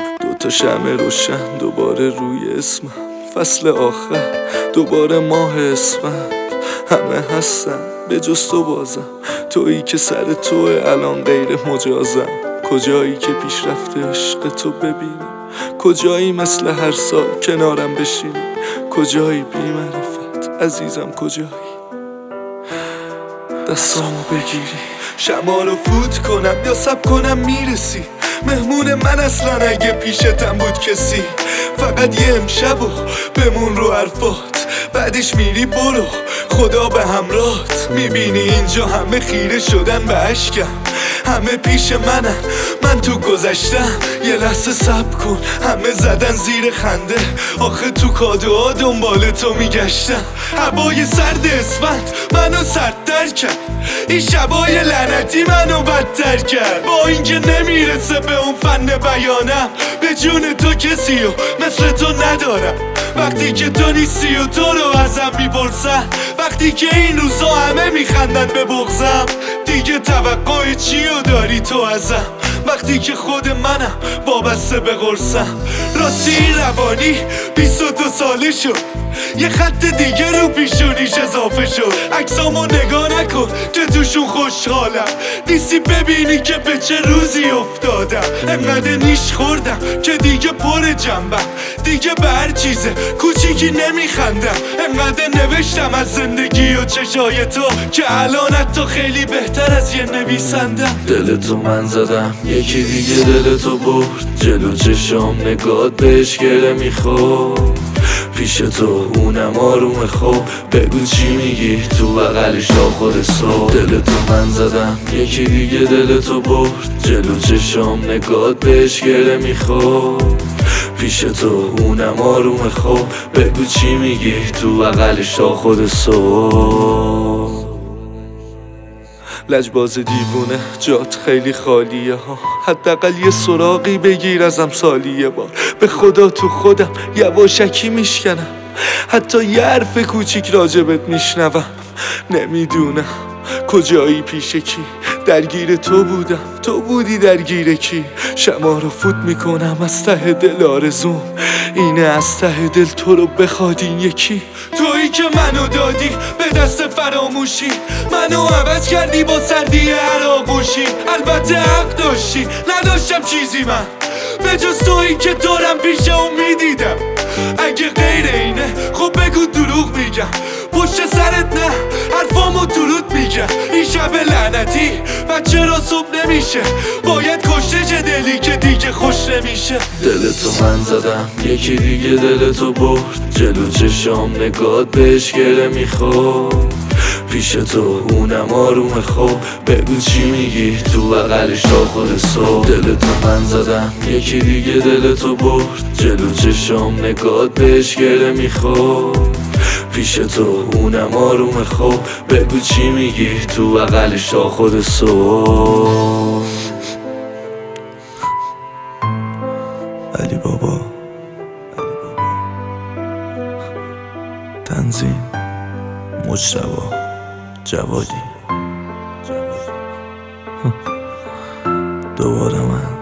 دوتا شمع روشن دوباره روی اسمم، فصل آخر دوباره ماه اسفند. همه هستن به جز تو بازم، تویی که سر توه الان غیر مجازم. کجایی که پیشرفت عشق تو ببینی، کجایی مثل هر سال کنارم بشینی، کجایی بی معرفت عزیزم، کجایی دستامو بگیری، شمع رو فوت کنم یا سب کنم میرسی. مهمون من اصلا اگه پیشتم بود کسی، فقط یه امشب و بمون رو حرفات، بعدش میری برو خدا به همراهت. میبینی اینجا همه خیره شدن به اشکم، همه پیش منن من تو گذشتم. یه لحظه صبر کن، همه زدن زیر خنده، آخه تو کادوها دنبال تو میگشتم. هوای سرد اسفند منو سردتر کرد، این شبای لعنتی منو بدتر کرد. با اینکه نمیرسه به اون فن بیانم، به جون تو کسی و مثل تو ندارم. وقتی که تو نیستی و تو رو ازم میپرسن، وقتی که این روزا همه میخندن به بغضم، دیگه توقع چیو داری تو ازم؟ وقتی که خود منم وابسته به قرصم. راستی این روانی 22 ساله شد، یه خط دیگه رو پیشونیش اضافه شد. عکسامو نگاه نکن که توشون خوشحالم، نیستی ببینی که به چه روزی افتادم. انقدر نیش خوردم که دیگه پر جنبم، دیگه به هر چیز کوچیکی نمیخندم. انقدر نوشتم از زندگی و چشای تو که الان حتی خیلی بهتر از یه نویسندم. دل تو من زدم، یکی دیگه دل تو برد جلو چشام، نگات بهش گره میخورد. پیش تو اونم آروم خوب، بگو چی میگی تو بغلش تا خود صبح. دل تو من زدم، یکی دیگه دل تو برد جلو چشام، نگات بهش گره میخورد. پیش تو اونم آروم خوب، بگو چی میگی تو بغلش تا خود صبح. لجباز دیوونه جات خیلی خالیه ها، حداقل یه سراغی بگیر ازم سالی یه بار. به خدا تو خودم یواشکی میشکنم، حتی یه حرف کوچیک راجبت میشنوم. نمیدونم کجایی پیش کی، درگیر تو بودم تو بودی درگیر کی. شمع رو فوت میکنم از ته دل، آرزوم اینه از ته دل تو رو بخواد این یکی. تویی که منو دادی به دست فراموشی، منو عوض کردی با سردی هر آغوشی. البته حق داشتی، نداشتم چیزی من به جز تویی که دارم پیش اون میدیدم. اگه غیر اینه خب بگو دروغ میگم، پشت سرت نه حرفامو درود میگم. این شب لعنتی و چرا صبح نمیشه، باید کشته چه دلی که دیگه خوش نمیشه. دل تو من زدم، یکی دیگه دل تو برد جلو چشام، نگات بهش گره میخورد. پیش تو اونم آروم خوب، بگو چی میگی تو بغلش تا خود صبح. دل تو من زدم، یکی دیگه دل تو برد جلو چشام، نگات بهش گره میخورد. پیش تو اونم آروم خوب، بگو چی میگی تو بغلش تا خود صبح. علی بابا تنظیم مجتبی جوادی دوباره من